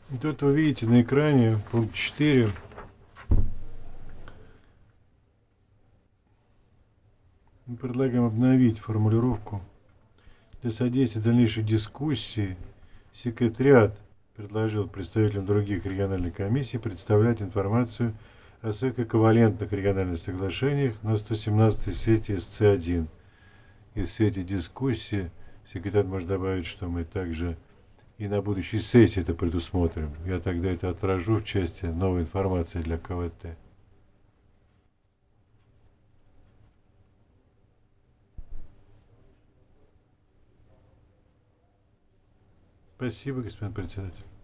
Тут вы видите на экране пункт 4. Мы предлагаем обновить формулировку. Для содействия дальнейшей дискуссии секретариат предложил представителям других региональных комиссий представлять информацию о своих эквивалентных региональных соглашениях на 117-й сессии СЦ-1. И в свете дискуссии секретарь может добавить, что мы также и на будущей сессии это предусмотрим. Я тогда это отражу в части новой информации для КВТ. Спасибо, господин председатель.